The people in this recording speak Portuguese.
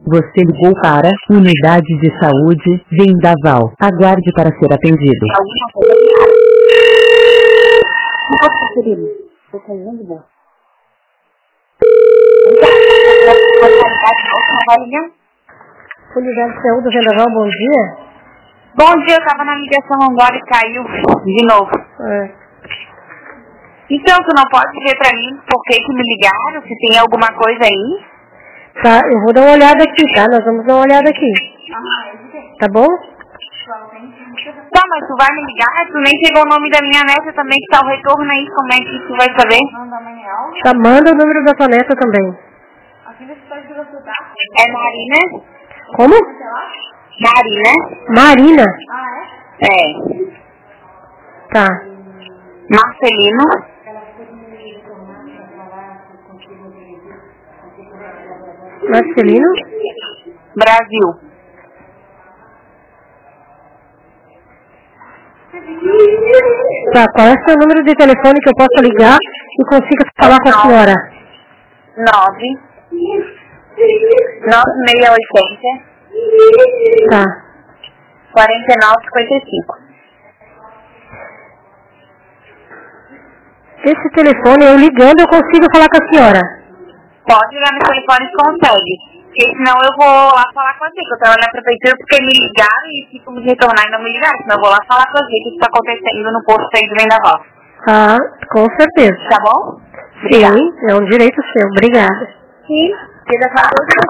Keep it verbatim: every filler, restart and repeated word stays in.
Você ligou para Unidade de Saúde Vendaval. Aguarde para ser atendido. Alguma coisa não posso, querido. Tô com muito bom. Unidade de Saúde Vendaval, bom dia. Bom dia, eu tava na ligação agora e caiu de novo. É. Então, tu não pode dizer pra mim por que que me ligaram, se tem alguma coisa aí? Tá, eu vou dar uma olhada aqui, tá? Nós vamos dar uma olhada aqui. Tá bom? Tá, mas tu vai me ligar? Tu nem pegou o nome da minha neta também, que tá o retorno aí, como é que tu vai saber? Tá, manda o número da tua neta também. É Marina? Como? Marina? Marina. É. Tá. Marcelino? Marcelino? Brasil. Tá, qual é o seu número de telefone que eu possa ligar e consiga falar com a senhora? Nove. Nove meia oitenta. Tá. Quarenta e nove cinquenta e cinco. Esse telefone, eu ligando, eu consigo falar com a senhora? Pode ligar no telefone se consegue. Porque senão eu vou lá falar com você, que eu trabalho na prefeitura porque me ligaram e ficam me retornar e não me ligaram. Senão eu vou lá falar com você o que está acontecendo no posto aí de Vendaval. Ah, com certeza. Tá bom? Sim, é um direito seu. Obrigada. Sim. Queria falar